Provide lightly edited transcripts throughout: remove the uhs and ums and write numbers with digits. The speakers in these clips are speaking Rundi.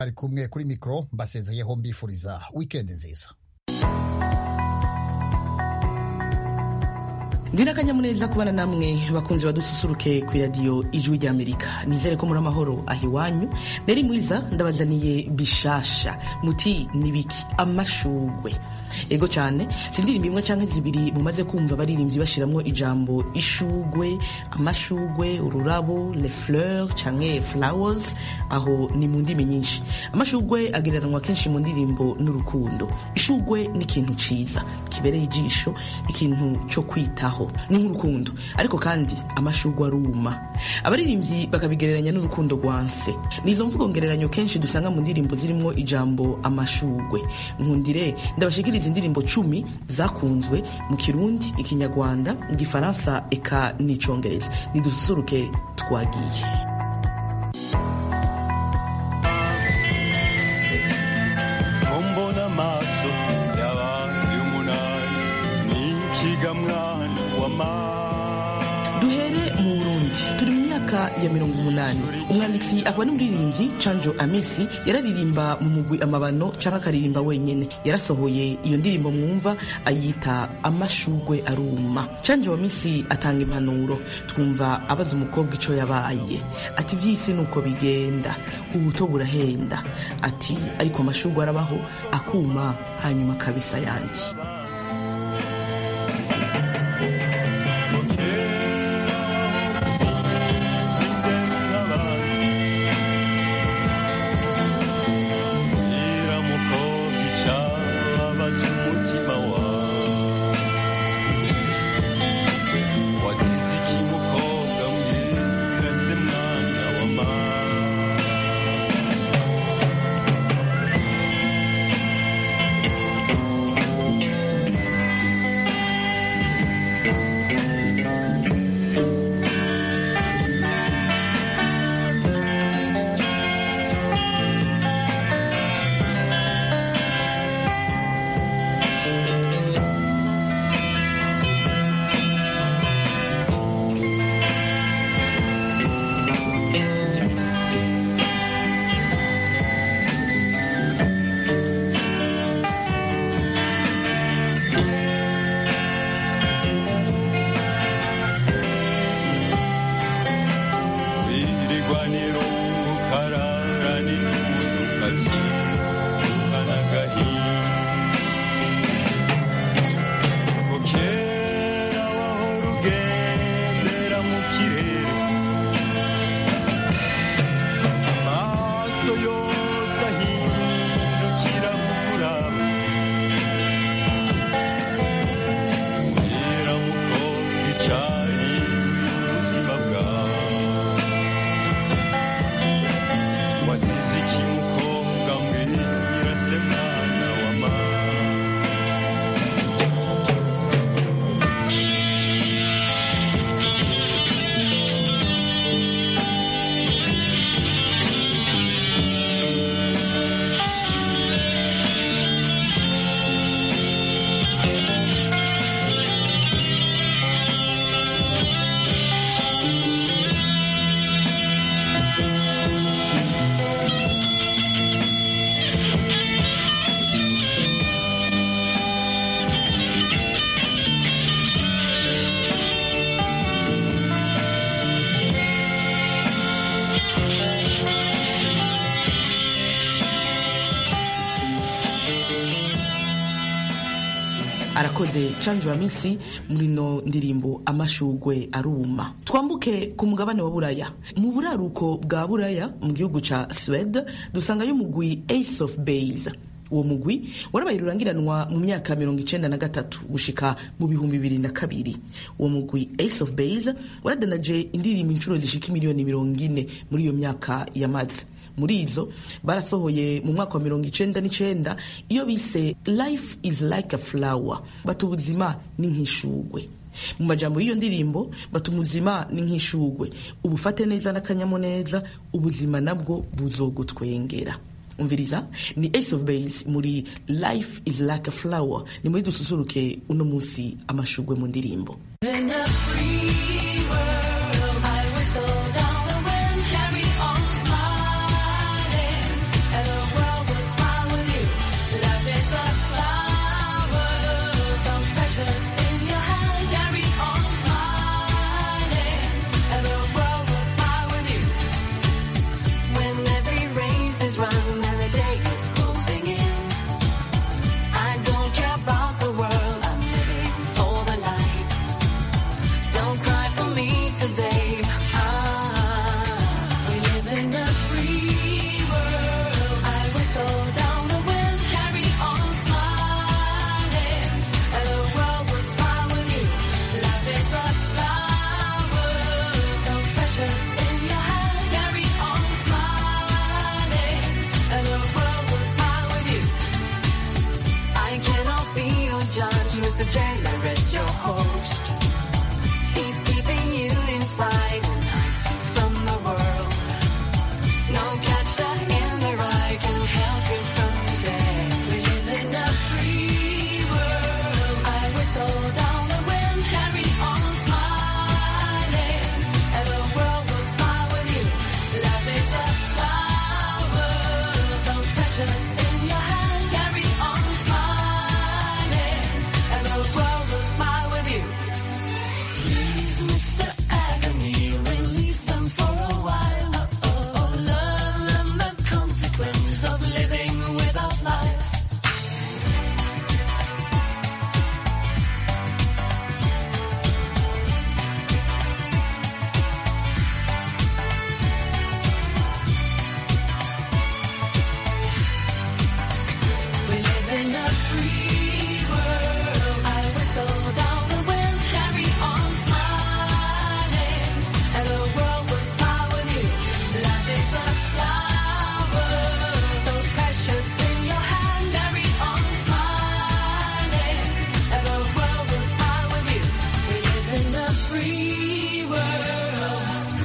ari kumwe kuri mikoro mbasezeyeho mbifuriza weekend nziza. Ndina kanyamuneza kubana namwe bakunzi badususuruke ku radio Ijwi rya Amerika. Nizere ko muri amahoro ahiwanyu. Neri mwiza ndabazaniye bishasha. Muti nibiki amashugwe. Ego cyane sindirimba imwe canke zibiri mumaze kumva baririmbyi bashiramwo ijambo ishugwe, amashugwe, ururabo, les fleurs canke flowers, aho ni mu ndimi nyinshi. Amashugwe agereranwa kenshi mu ndirimbo n'urukundo. Ishugwe ni ikintu ciza kibereye ijisho, ikintu cyo kwitaho ni nk'urukundo, ariko kandi amashugwe aruma. Abaririmbyi bakabigereranya n'urukundo rwanse. Nizo mvugo ngereranyo kenshi dusanga mu ndirimbo zirimo ijambo amashugwe. Nkundire ndabashikiriza indirimbo 10 zakunzwe mu Kirundi, Ikinyarwanda, Igifaransa eka n'Icongereza. Nidususuruke twagiye. Ombona maso yabaye umunani n'ikigamwana Duhere mu Burundi turi mu myaka ya 80. Umwanditsi akaba n'umuririmbyi Canjo Amisi yararirimba mu mugwi Amabano canke akaririmba wenyene. Yarasohoye iyo ndirimbo mwumva ayita amashugwe aruma. Canjo Amisi atanga impanuro, twumva abaza umukobwa ico yabaye. Ati vyisi nuko bigenda, ubuto burahenda. Ati ariko amashugwe arabaho akuma hanyuma kabisa yandi. Arakoze Canjo Amisi muri no ndirimbo amashugwe aruma. Twambuke ku mugabane wa Buraya. Mu buraruko bwa Buraya mu gihugu ca Sweden dusanga yo mugwi Ace of Base. Uwo mugwi warabaye rurangiranwa mu myaka 93 gushika mu 2002. Uwo mugwi Ace of Base waradanaje indirimbo incuro zishika miliyoni 40 muri iyo myaka yamaze. Muri izo barasohoye mu mwaka wa 1999 iyo bise Life is like a flower, batubuzima ni nk'ishugwe. Mu majambo y'iyo ndirimbo batumuzima ni nk'ishugwe, ubufate neza n'akanyamuneza, ubuzima nabwo buzogutwengera. Umviriza ni Ace of Base muri Life is like a flower. Ni muri dususuruke uno munsi amashugwe mu ndirimbo. Hello run and the day is closing in. I don't care about the world, I'm living for the light. Don't cry for me today. We live in a free world. I whistle down the wind, carry on smiling, and the world will smile with you. Love is a flower, so precious in your hand. Carry on smiling, and the world will smile with you. I cannot be your judge, Mr. Jailer is your host. He's keeping you inside and hides you from the world. No catcher in the rye can help you from today. We live in a free world. I whistle down the wind, carry on smiling, and the world will smile with you. Love is a flower, so precious in your hand. Carry on smiling, and the world will smile with you. Please, Mr. Agony, release them for a while. Learn them the consequence of living without life. We live in a free world. I whistle down the wind, carry on smiling, and the world will smile with you. Love is a flower, so precious in your hand. Carry on smiling, and the world will smile with you. We live in a free world.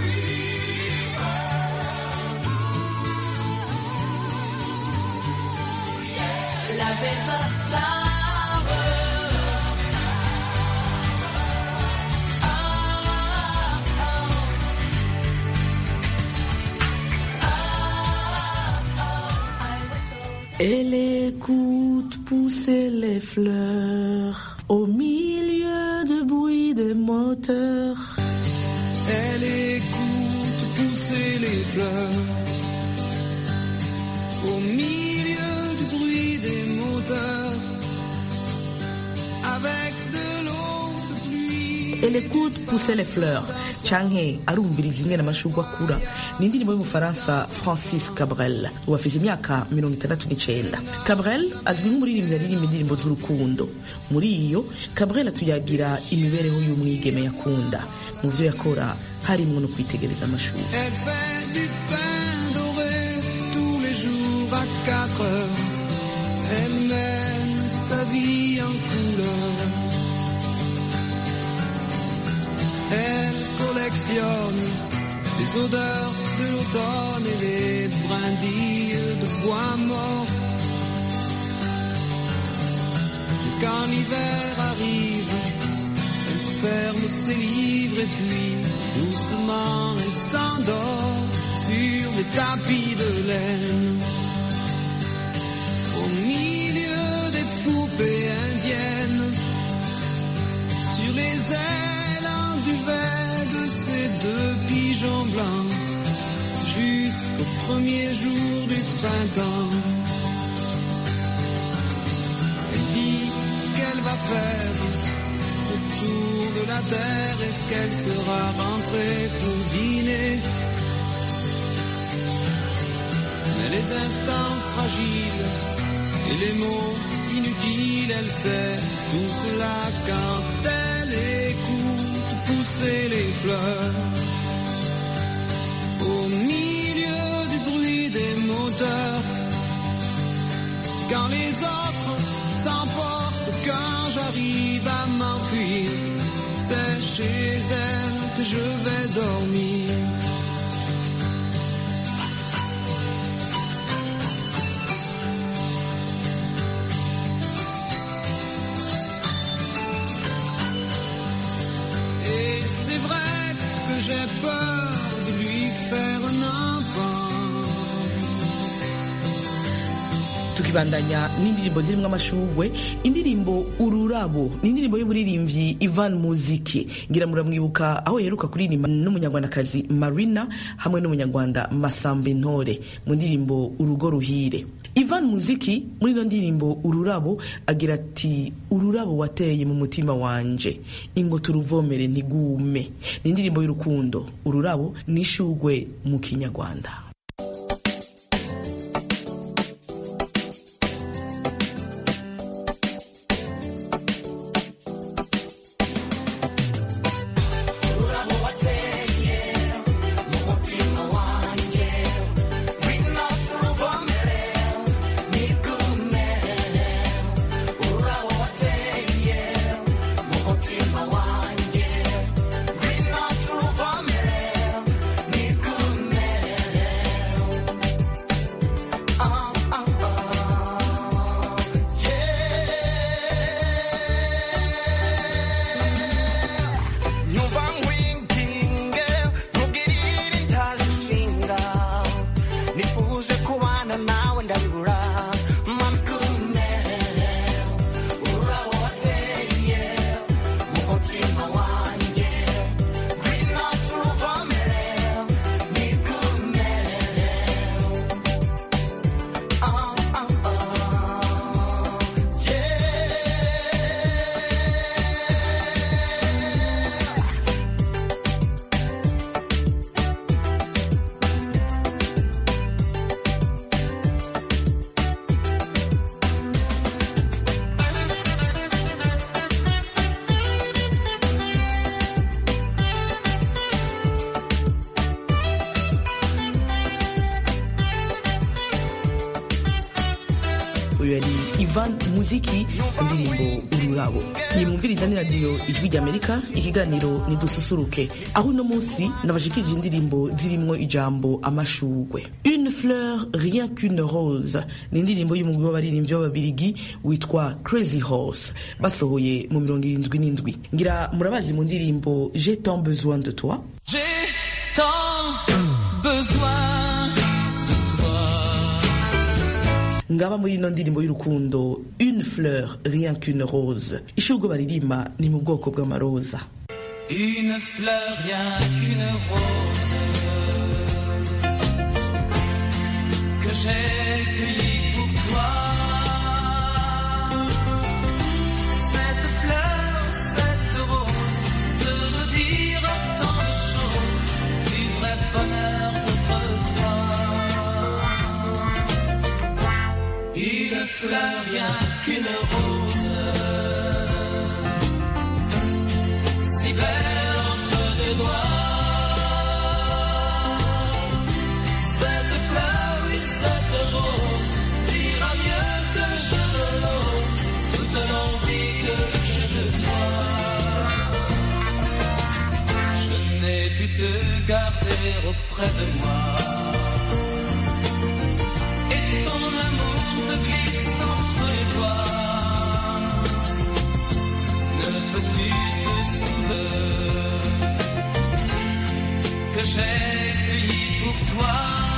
Love is a flower. Elle écoute pousser les fleurs au milieu de bruit des moteurs. Elle écoute pousser les fleurs au milieu du bruit des moteurs avec de l'eau de pluie. Elle écoute pousser les fleurs canke arumviriza ingene amashurwe akura ni indirimbo y'umufaransa Francis Cabrel wafise imyaka 69. Cabrel azwi nk'umuririmbyi aririmba indirimbo z'urukundo. Muri iyo Cabrel atuyagira imibereho y'umwigeme yakunda. Mu vyo yakora harimwo no kwitegereza amashurwe. Elle fait du pain doré tous les jours à 4 heures. Elle mène sa vie en couleur. Elle collectionne les odeurs de l'automne et les brindilles de bois mort. Et quand l'hiver arrive, elle ferme ses livres et puis doucement elle s'endort sur des tapis de laine. Au milieu des poupées indiennes, sur les ailes en duvet de ces 2 pigeons blancs, jusqu'au premier jour du printemps. Elle dit qu'elle va faire le tour de la terre et qu'elle sera rentrée pour dîner. Mais les instants fragiles et les mots inutiles, elle sait tout cela quand elle écoute pousser les fleurs. Au milieu du bruit des moteurs, quand les autres s'emportent, quand j'arrive à m'enfuir, c'est chez elle que je vais dormir. Et c'est vrai que j'ai peur de lui faire un enfant. tukibandanya n'indirimbo zirimo amashugwe. Indirimbo Ururabo ni indirimbo y'uburirimbyi Ivan Muziki, ngira muramwibuka aho yeruka kuririmba n'umunyarwandakazi Marina hamwe n'umunyarwanda Masambe Ntore mu ndirimbo Urugo Ruhire. Ivan Muziki muri ino ndirimbo Ururabo agira ati ururabo wateye mu mutima wanje ingo turuvomere ntigume. Ni indirimbo y'urukundo. Ururabo ni ishugwe mu Kinyarwanda. Ivan Muziki indirimbo Ururabo. Yimumviriza ni radio Ijwi ry'Amerika, ikiganiro ni dususuruke. Aho no munsi nabashikije indirimbo zirimwo ijambo amashugwe. Une fleur rien qu'une rose ni indirimbo y'umugwi w'abaririmbyi b'ababirigi witwa Crazy Horse basohoye mu 77. Ngira murabazi mu ndirimbo J'ai tant besoin de toi. J'ai tant besoin. Ngaba muri ino ndirimbo y'urukundo Une fleur rien qu'une rose. Ishugwe baririma ni mu bwoko bw'amaroza. Une fleur rien qu'une rose que j'ai cueillie pour toi. Cette fleur, cette rose te redira tant de choses, du vrai bonheur d'autrefois. Une fleur rien qu'une rose, si belle entre tes doigts. Cette fleur, oui, cette rose dira mieux que je ne l'ose toute l'envie que j'ai de toi. Je n'ai pu te garder auprès de moi, et ton amour me glisse entre les doigts. Ne peux-tu te souvenir que j'ai cueilli pour toi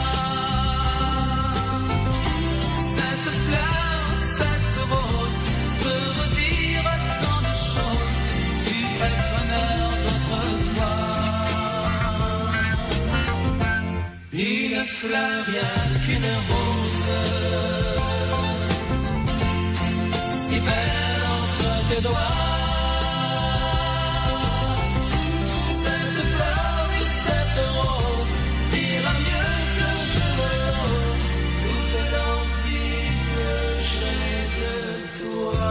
cette fleur, cette rose te redira tant de choses, du vrai bonheur d'autrefois. Une fleur rien qu'une rose, si belle entre tes doigts. Cette fleur et cette rose dira mieux que je ne l'ose toute l'envie que j'ai de toi.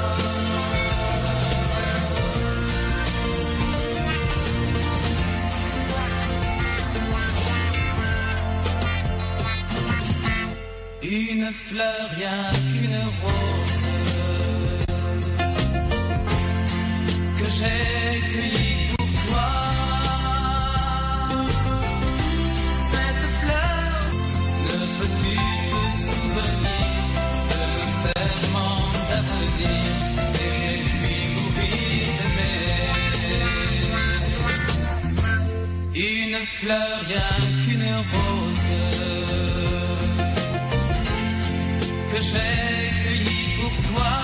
Une fleur rien qu'une rose que j'ai cueillie pour toi. Cette fleur, ne peux-tu te souvenir de nos serments d'avenir et puis mourir d'aimer. Une fleur rien qu'une rose que j'ai cueilli pour toi.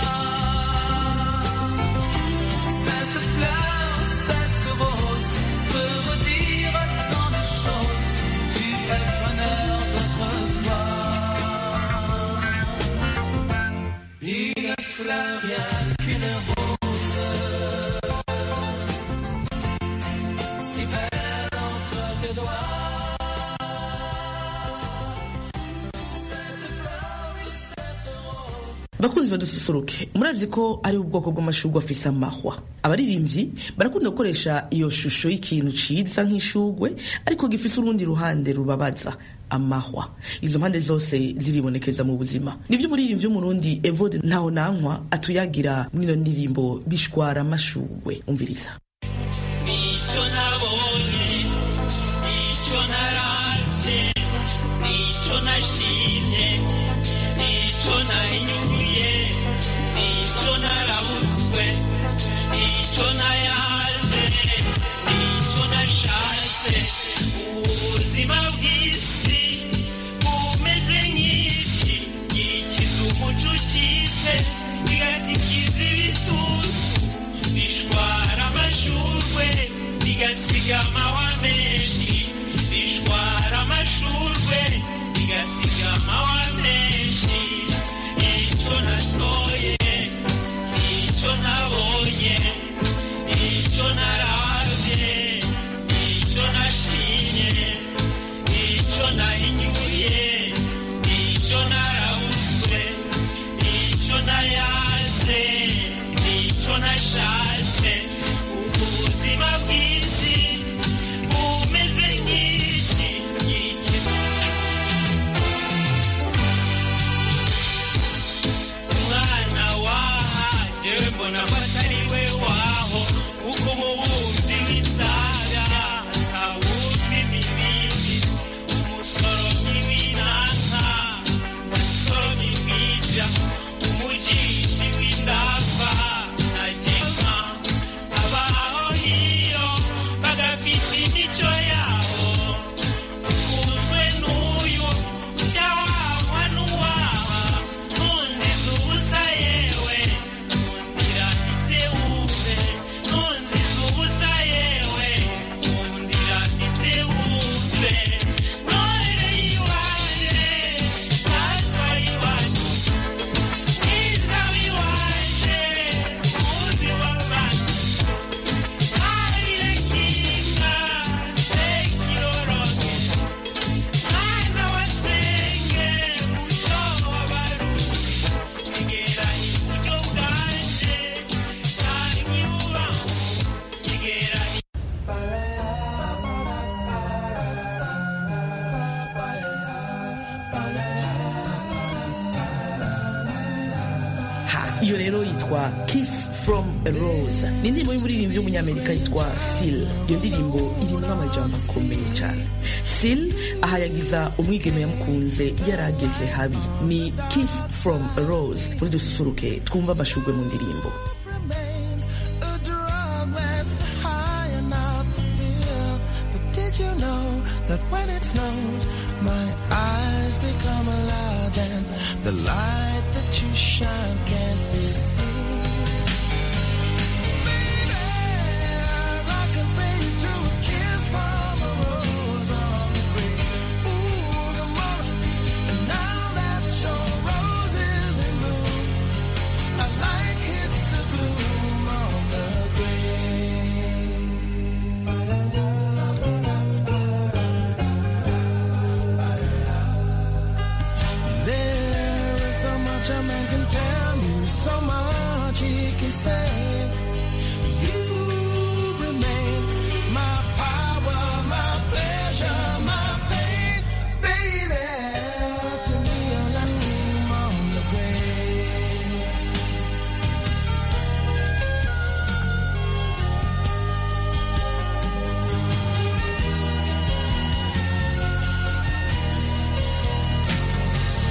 Cette fleur, cette rose, te redire tant de choses du vrai bonheur d'autrefois. Une fleur, rien qu'une rose, si belle entre tes doigts. bakunzi badususuruke, murazi ko ari ubwoko bw'amashurwe afise amahwa. Abaririmbyi barakunda gukoresha iyo shusho y'ikintu ciza nk'ishurwe ariko gifise urundi ruhande rubabaza, amahwa. Izo mpande zose ziribonekeza mu buzima. Nivyo umuririmbyi w'umurundi Evode Ntahonankwa atuyagira mw'ino ndirimbo bishwara amashurwe. Umviriza. Nico nabonye, nico naravye, nico nashimye, nico nahinyuye, nico narabutswe, nico nayaze, nico nashatse. Ubuzima bw'isi bumeze nk'iki, gikiza umuco ukize, bigatikiza ibitutu, bishwara amashurwe, bigasiga amahwa menshi, bishwara amashurwe, bigasiga amahwa menshi. Ico natoye, ico nabonye, ico naravye, ico nashimye, ico nahinyuye, ico narabutswe, ico nayaze, ico nashatse. Ubuzima bw'isi bumeze nk'iki, gikiza umwana wahaje, mbona ko atari we waho, uko umubumbyi w'inzara awuzwa imibindi, umusoromyi w'inanka umusoromyi w'ibya, umujishi w'indava nagika, abaho hiyo bagafite imico yabo. Ukunzwe n'uyu ujya wahwa n'uwaha, ntunziza ubusa yewe, nkundira ntitewumve, ntunziza ubusa yewe, nkundira ntitewumve. Ntore iwanje, data iwacu, mwiza w'iwanje, muzi w'abantu, arire kinga, sekiroroke, mwana wa senge, muco w'abarundi, egera iburyo bwanje, canke ibubafu, egera Iyo rero yitwa Kiss from a Rose. Ni indirimbo y'umuririmbyi w'umunyamerika yitwa Seal. Iyo ndirimbo irimwo amajambo akomeye cyane. Seal ahayagiza umwigeme yamukunze yarageze habi. Ni Kiss from a Rose. Muri dususuruke twumva amashurwe mu ndirimbo. Remains a drug that's high enough here. But did you know that when it snows, my eyes become alive and the light that you shine can't be seen? Baby, I can pay you to a kiss from a rose on the grave. Ooh, the morning, and now that your rose is in bloom, a light hits the gloom on the grave. There is so much a man can tell me, so much he can say. You remain my power, my pleasure, my pain, baby. To me, you're like room on the grave.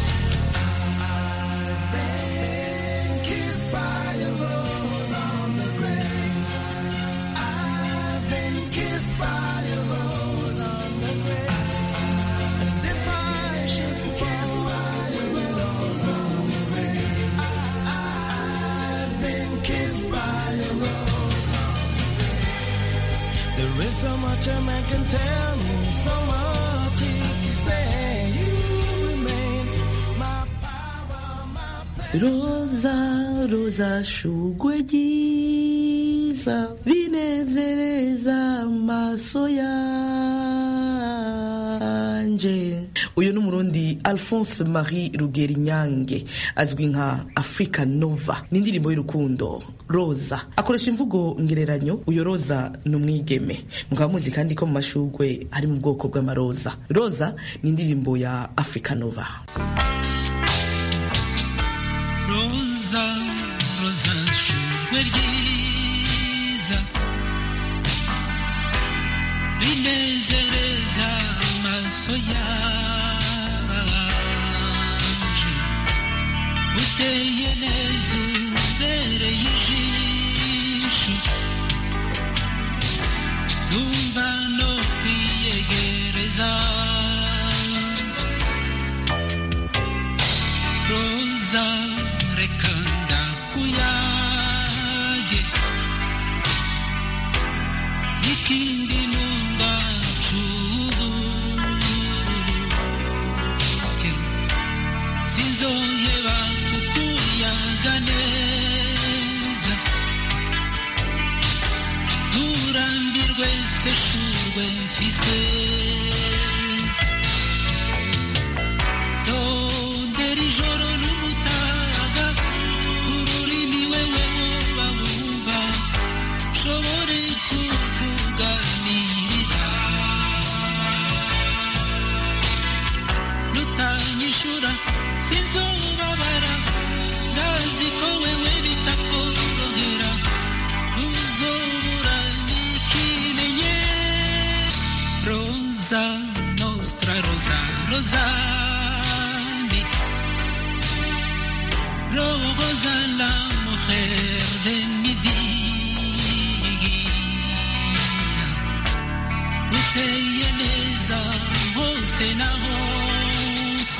I've been kissed by a rose on the preacher man can tell me so much. He can say you remain my power, my roza roza shugwe ryiza rinezereza amaso yanje. Uyu ni umurundi Alphonse Marie Rugerinyange azwi nka Africa Nova. Ni indirimbo y'urukundo Roza. Akoresha imvugo ngereranyo. Uyo Roza ni umwigeme. Mukaba muzi kandi ko mu mashugwe hari mu bwoko bw'amaroza. Roza ni indirimbo ya Africa Nova. Roza, roza, shugwe ryiza rinezereza amaso yanje, uteye neza ubereye ijisho, numva no kwiyegereza. Roza, reka ndakuyage, ikindi numva ncubuke, sinzoheba kukuyaga neza, nturambirwe se shurwe mfise. Tondera ijoro n'umutaga, ururimi wewe woba wumva, nshobore kukuganirira. Nutanyishura sinzobabara, ndazi ko wewe bitakorohera, ntuzobura n'ikimenye. Rosa nostra, rosa, rosa Rosa, la mujer de mi vida, usted yeneza hose na hose,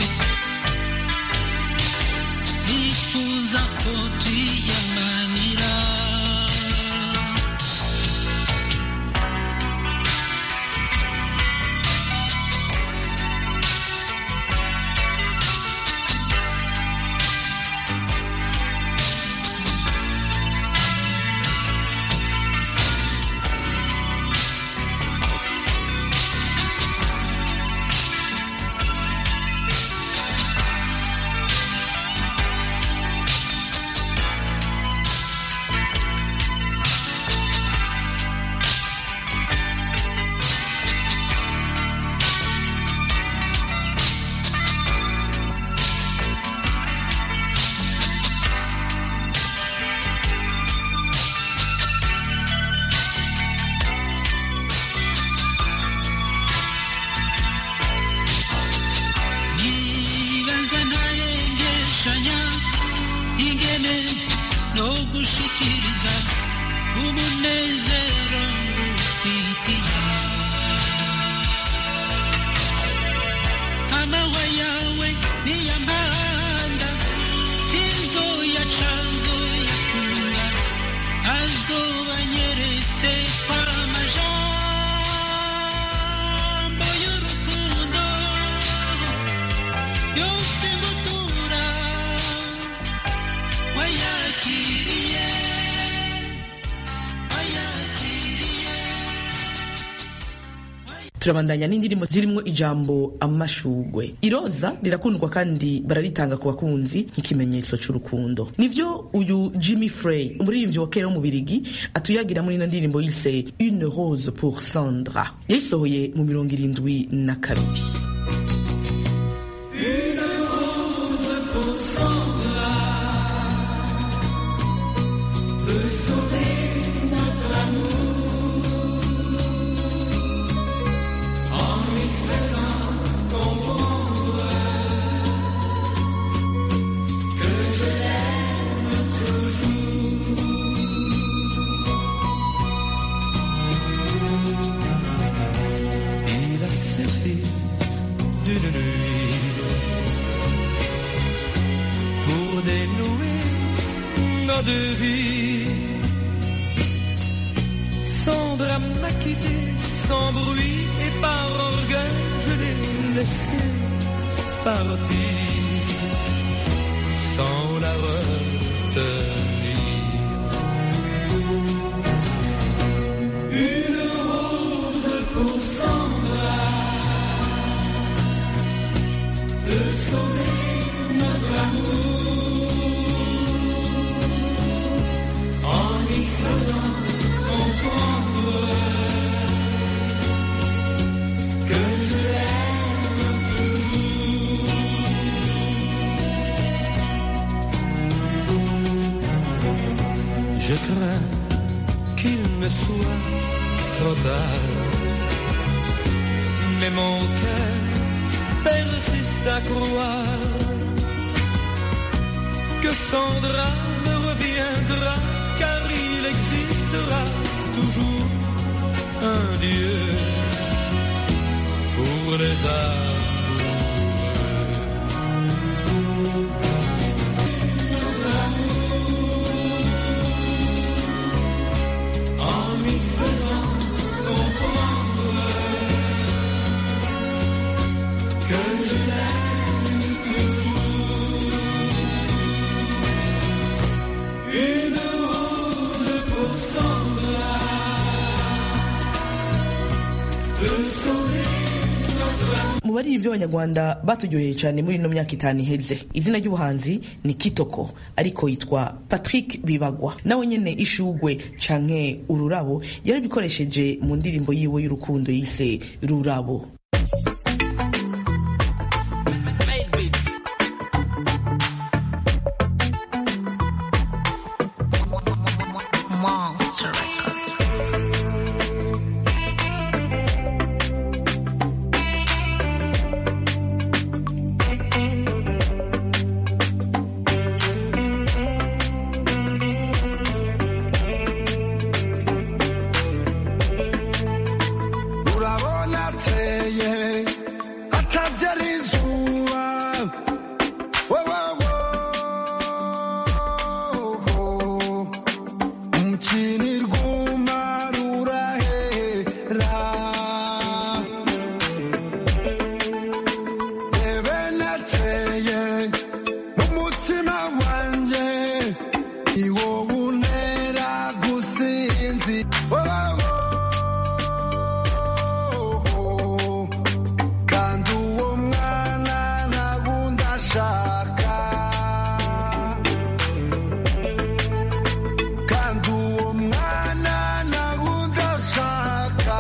nifuza ko twiyamanira. Gushikiriza umunezero ngufitiye, amahwa yawe niyampanda, sinzoyaca nzoyakunda, azobanyeretse kw'amajambo y'urukundo yose ngutura wayakiriye. Turabandanya n'indirimbo zirimo ijambo amashugwe. Iroza rirakundwa kandi bararitanga ku bakunzi nk'ikimenyetso cy'urukundo. Nivyo uyu Jimmy Frey, umuririmbyi wa kera wo mu Birigi, atuyagira muri ino ndirimbo yise Une rose pour Sandra, yayisohoye mu 72. De vie, Sandra m'a quitté sans bruit et par orgueil, je l'ai laissé partir sans la retenir. Une rose pour Sandra, de sauver notre amour, en lui faisant comprendre que je l'aime toujours. Je crains qu'il ne soit trop tard, mais mon cœur persiste à croire que Sandra me reviendra, car il existera toujours un Dieu pour les amoureux. En lui faisant comprendre que je l'aime toujours. Une rose pour Sandra, de sauver notre amour. mu baririmbyi b'abanyarwanda baturyoheye cyane muri ino myaka itanu iheze, izina ry'ubuhanzi ni Kitoko, ariko yitwa Patrick Bibagwa. Nawe nyene ishugwe canke ururabo yarabikoresheje mu ndirimbo yiwe y'urukundo yise Rurabo. Monster Records. urabona ateye atabyara izuba wowowo umukini rwuma rurahera rebe nateye umutima wanjye ni wowe untera gusinzi wowowo kandi uwo mwana ntagundi ashaka kandi uwo mwana ntagundi ashaka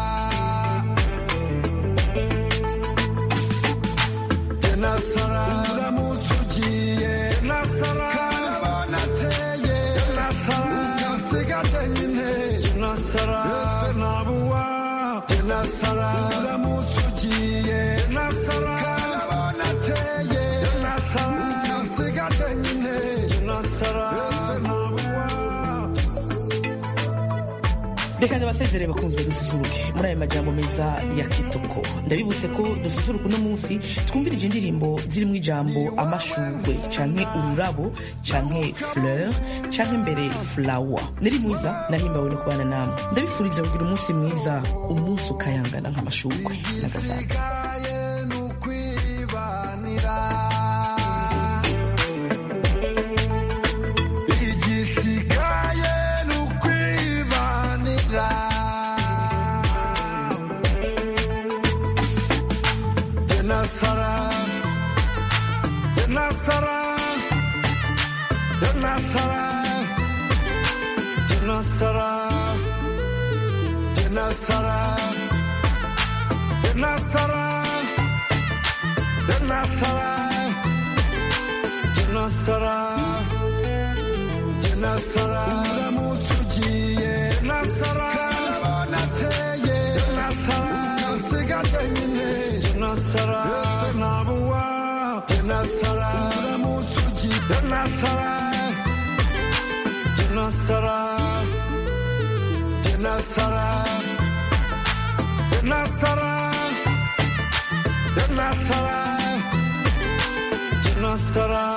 jye nasara uramutse ugiye nasara karabona ateye nasara ugasigaje nyine nasara ese nabuwa jye nasara uramutse ugiye nasara karabona ateye nasara ugasigaje nyine nasara ese nabuwa. Reka ndabasezere bakunzwe dususuruke muri aya majambo meza ya Kitoko. Ndabibutse ko dususuruka uno munsi twumvirije indirimbo zirimo ijambo amashurwe canke ururabo canke fleur canke mbere flower. Nari mwiza nahimbawe no kubana namwe. Ndabifuriza kugira umunsi mwiza, umunsi ukayangana nk'amashurwe n'agasaga. Igisigaye ni ukwibanira. Igisigaye ni ukwibanira. Jye nasara, jye nasara, jye nasara, jye nasara, jye nasara. Nasara, Nasara, Nasara, Nasara, uramutse ugiye Nasara, karabona ateye Nasara, ugasigaje nyine Nasara, ese nabuwa Nasara, uramutse ugiye Nasara, Nasara, Nasara, Nasara. Nasara, Nasara.